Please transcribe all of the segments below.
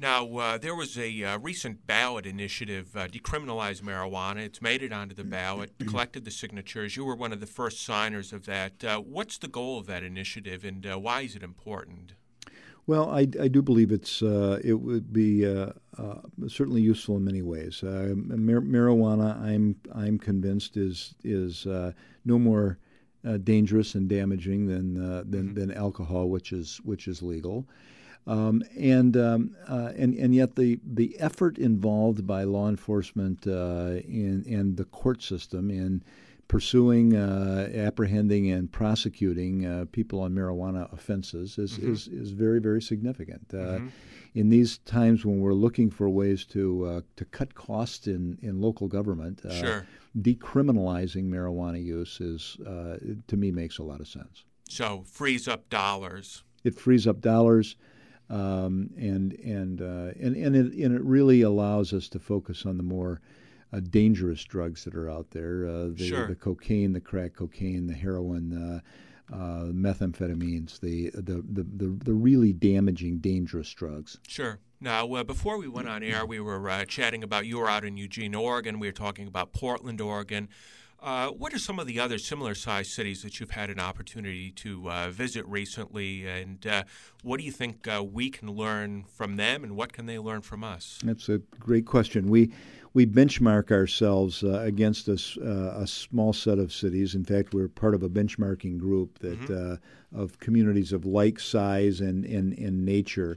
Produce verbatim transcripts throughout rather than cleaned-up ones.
Now, uh, there was a uh, recent ballot initiative, uh, decriminalize marijuana. It's made it onto the ballot, collected the signatures. You were one of the first signers of that. Uh, what's the goal of that initiative, and uh, why is it important? Well, I, I do believe it's uh, it would be uh, uh, certainly useful in many ways. Uh, mar- marijuana, I'm I'm convinced, is is uh, no more uh, dangerous and damaging than uh, than Mm-hmm. than alcohol, which is which is legal. Um, and, um, uh, and and yet the, the effort involved by law enforcement uh, in and the court system in pursuing, uh, apprehending, and prosecuting uh, people on marijuana offenses is, Mm-hmm. is, is very, very significant. Uh, Mm-hmm. In these times when we're looking for ways to uh, to cut costs in, in local government, uh, Sure. decriminalizing marijuana use is uh, to me makes a lot of sense. So frees up dollars. It frees up dollars. Um, and and, uh, and and it and it really allows us to focus on the more uh, dangerous drugs that are out there: uh, the, Sure. the cocaine, the crack cocaine, the heroin, uh, uh, methamphetamines, the, the the the the really damaging, dangerous drugs. Sure. Now, uh, before we went on air, we were uh, chatting about you were out in Eugene, Oregon. We were talking about Portland, Oregon. Uh, what are some of the other similar-sized cities that you've had an opportunity to uh, visit recently, and uh, what do you think uh, we can learn from them, and what can they learn from us? That's a great question. We we benchmark ourselves uh, against a, s- uh, a small set of cities. In fact, we're part of a benchmarking group that Mm-hmm. uh, of communities of like size and and, and nature.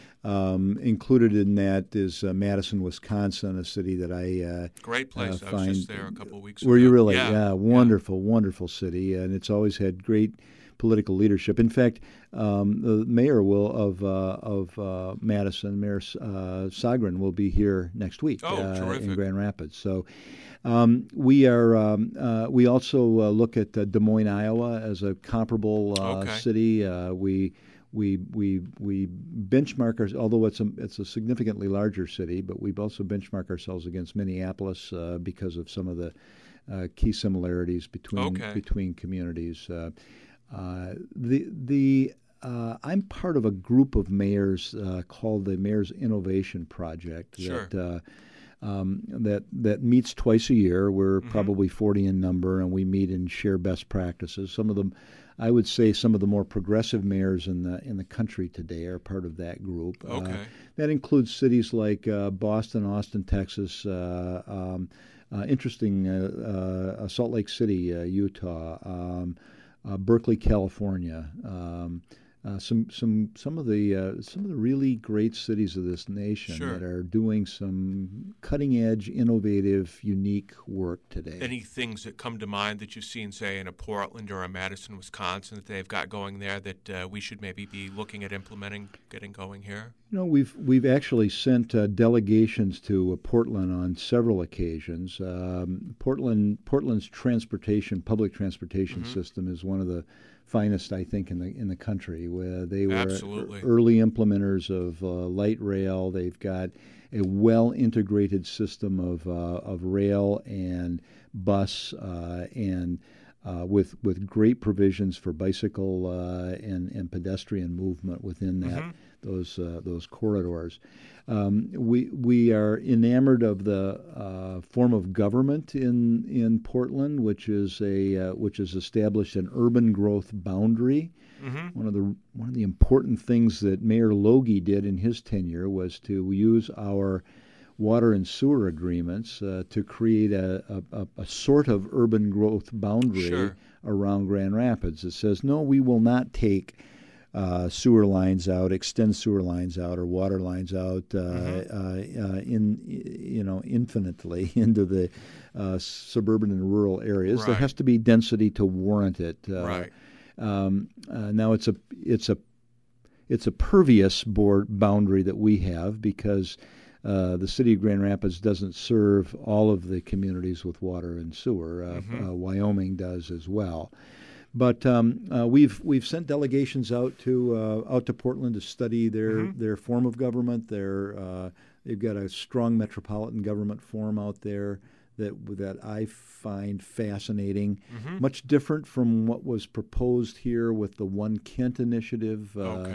Um, included in that is uh, Madison, Wisconsin, a city that I uh, Great place. uh, I was find. just there a couple of weeks ago. Were you really? Yeah. Yeah, wonderful, wonderful city, and it's always had great political leadership. In fact, um, the mayor will of uh, of uh, Madison, Mayor uh, Sogren, will be here next week Oh, uh, in terrific. Grand Rapids. So. Um, we are. Um, uh, we also uh, look at uh, Des Moines, Iowa, as a comparable uh, Okay. city. Uh, we we we we benchmark our, although it's a it's a significantly larger city, but we also benchmark ourselves against Minneapolis uh, because of some of the uh, key similarities between Okay. between communities. Uh, uh, the the uh, I'm part of a group of mayors uh, called the Mayor's Innovation Project. Sure. That, uh, um, that that meets twice a year. We're Mhm. probably forty in number, and we meet and share best practices. Some of them, I would say, some of the more progressive mayors in the in the country today are part of that group. Uh, Okay. that includes cities like uh, Boston, Austin, Texas. Uh, um, uh, interesting, uh, uh, Salt Lake City, uh, Utah, um, uh, Berkeley, California. Um, Uh, some some some of the uh, some of the really great cities of this nation Sure. that are doing some cutting edge, innovative, unique work today. Any things that come to mind that you've seen, say, in a Portland or a Madison, Wisconsin, that they've got going there that uh, we should maybe be looking at implementing, getting going here? You know, we've we've actually sent uh, delegations to uh, Portland on several occasions. Um, Portland Portland's transportation, public transportation Mhm. system is one of the finest, I think, in the in the country. Where they were Absolutely. early implementers of uh, light rail. They've got a well integrated system of uh, of rail and bus uh, and. Uh, with with great provisions for bicycle uh, and and pedestrian movement within that Mhm. those uh, those corridors. Um, we we are enamored of the uh, form of government in in Portland, which is a uh, which has established an urban growth boundary. Mhm. One of the one of the important things that Mayor Logie did in his tenure was to use our water and sewer agreements uh, to create a, a, a sort of urban growth boundary Sure. around Grand Rapids. It says, no, we will not take uh, sewer lines out, extend sewer lines out, or water lines out uh, Mhm. uh, uh, in you know infinitely into the uh, suburban and rural areas. There Right. has to be density to warrant it. Uh, Right. Um, uh, now it's a it's a it's a pervious board boundary that we have because uh, the city of Grand Rapids doesn't serve all of the communities with water and sewer. Uh, Mhm. uh, Wyoming does as well. But um, uh, we've we've sent delegations out to uh, out to Portland to study their Mhm. their form of government. Their uh, they've got a strong metropolitan government form out there that that I find fascinating. Mhm. Much different from what was proposed here with the One Kent initiative. Uh, Okay.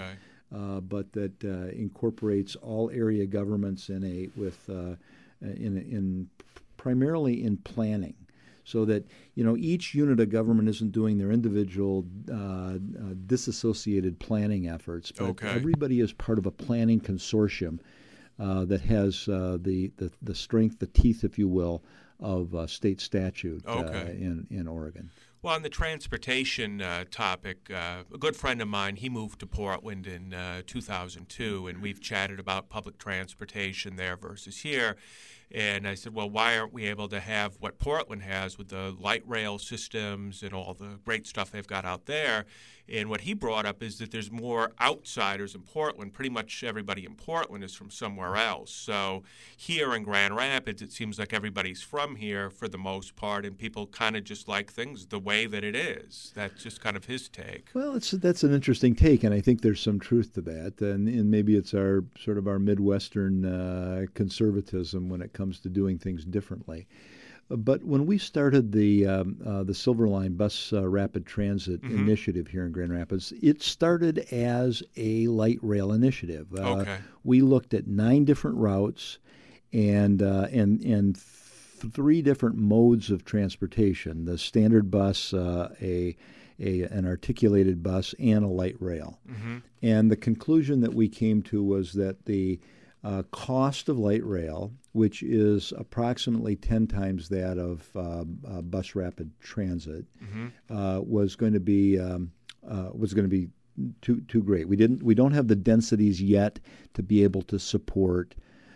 uh, but that uh, incorporates all area governments in a with uh, in in primarily in planning, so that you know each unit of government isn't doing their individual uh, uh, disassociated planning efforts, but okay. everybody is part of a planning consortium uh, that has uh, the, the the strength, the teeth, if you will, of uh, state statute okay. uh, in in Oregon. Well, on the transportation uh, topic, uh, a good friend of mine, he moved to Portland in uh, two thousand two, and we've chatted about public transportation there versus here. And I said, well, why aren't we able to have what Portland has with the light rail systems and all the great stuff they've got out there? And what he brought up is that there's more outsiders in Portland. Pretty much everybody in Portland is from somewhere else. So here in Grand Rapids, it seems like everybody's from here for the most part, and people kind of just like things the way that it is. That's just kind of his take. Well, it's, that's an interesting take, and I think there's some truth to that. And, and maybe it's our sort of our Midwestern uh, conservatism when it comes to doing things differently. But when we started the um, uh, the Silver Line Bus uh, Rapid Transit mm-hmm. initiative here in Grand Rapids, it started as a light rail initiative. Uh, okay. We looked at nine different routes and uh, and and th- three different modes of transportation: the standard bus, uh, a A, an articulated bus, and a light rail. Mm-hmm. And the conclusion that we came to was that the uh, cost of light rail, which is approximately ten times that of uh, uh, bus rapid transit, mm-hmm. uh, was going to be um, uh, was going to be too too great. We didn't we don't have the densities yet to be able to support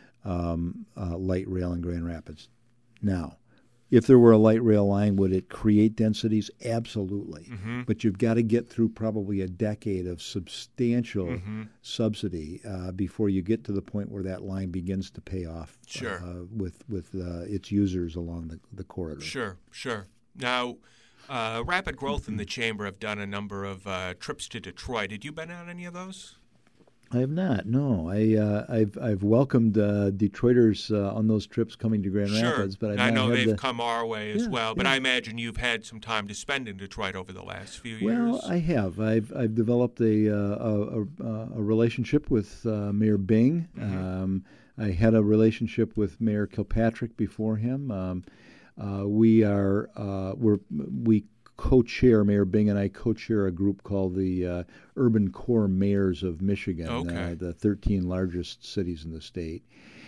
um, uh, light rail in Grand Rapids. Now, if there were a light rail line, would it create densities? Absolutely. Mm-hmm. But you've got to get through probably a decade of substantial mm-hmm. subsidy uh, before you get to the point where that line begins to pay off sure. uh, with with uh, its users along the, the corridor. Sure, sure. Now, uh, Rapid Growth and the Chamber have done a number of uh, trips to Detroit. Had you been on any of those? I have not. No, I uh, I've I've welcomed uh, Detroiters uh, on those trips coming to Grand sure. Rapids, but I've I not know had they've the... come our way as yeah, well. But yeah. I imagine you've had some time to spend in Detroit over the last few well, years. Well, I have. I've I've developed a uh, a, a, a relationship with uh, Mayor Bing. Mm-hmm. Um, I had a relationship with Mayor Kilpatrick before him. Um, uh, we are uh, we're we. co-chair, Mayor Bing and I co-chair a group called the uh, Urban Core Mayors of Michigan, okay. uh, the thirteen largest cities in the state.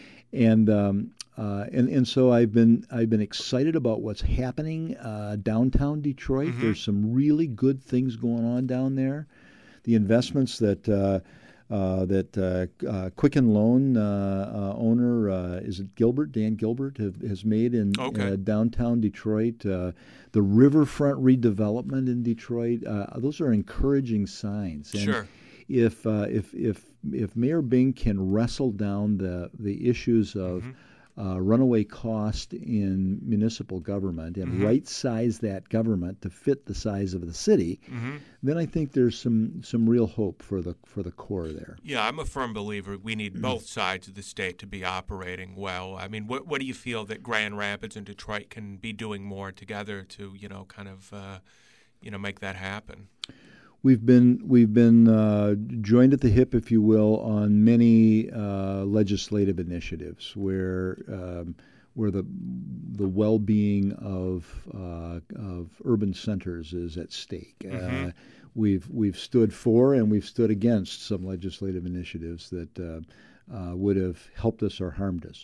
And um, uh, and and so I've been I've been excited about what's happening uh, downtown Detroit. Mm-hmm. There's some really good things going on down there. The investments that uh, uh, that uh, uh, Quicken Loan uh, uh, owner uh, is it Gilbert Dan Gilbert have, has made in okay. uh, downtown Detroit. Uh, the riverfront redevelopment in Detroit. Uh, those are encouraging signs. And sure. If uh, if if if Mayor Bing can wrestle down the the issues of mm-hmm. Uh, runaway cost in municipal government and mm-hmm. right-size that government to fit the size of the city, mm-hmm. then I think there's some some real hope for the for the core there. Yeah, I'm a firm believer we need both sides of the state to be operating well. I mean, what what do you feel that Grand Rapids and Detroit can be doing more together to, you know, kind of, uh, you know, make that happen? We've been we've been uh, joined at the hip, if you will, on many uh, legislative initiatives where um, where the the well-being of uh, of urban centers is at stake. Mm-hmm. Uh, we've we've stood for and we've stood against some legislative initiatives that uh, uh, would have helped us or harmed us.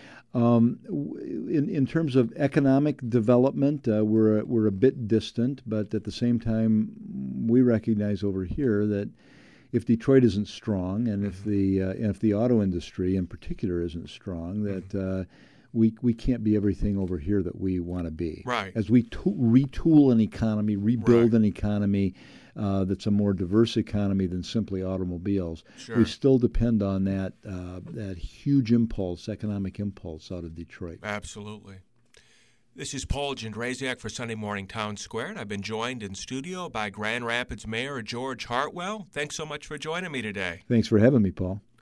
Um, in in terms of economic development, uh, we're a, we're a bit distant, but at the same time, we recognize over here that if Detroit isn't strong, and if the uh, and if the auto industry in particular isn't strong, that uh, we we can't be everything over here that we want to be. Right. As we to- retool an economy, rebuild right. an economy. Uh, that's a more diverse economy than simply automobiles. Sure. We still depend on that uh, that huge impulse, economic impulse out of Detroit. Absolutely. This is Paul Jędrzejczyk for Sunday Morning Town Square, and I've been joined in studio by Grand Rapids Mayor George Hartwell. Thanks so much for joining me today. Thanks for having me, Paul.